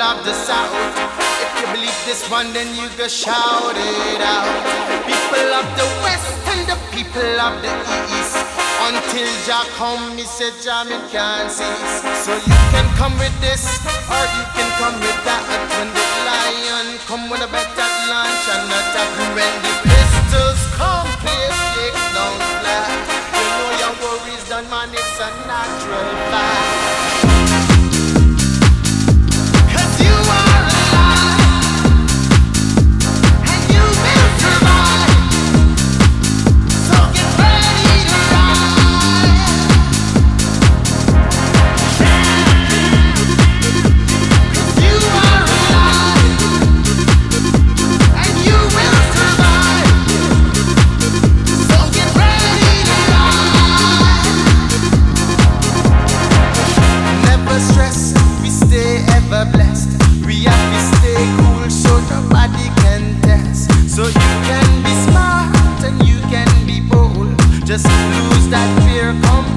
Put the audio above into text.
of the South. If you believe this one, then you go shout it out. People of the West and the people of the East. Until Jah come, me say Jah me can't cease. So you can come with this, or you can come with that. When the lion come with a better lunch and attack. When the pistols come, please lick down flat. You know your worries done, man, it's a natural fact. Blessed. We have to stay cool so nobody can test. So you can be smart and you can be bold. Just lose that fear, come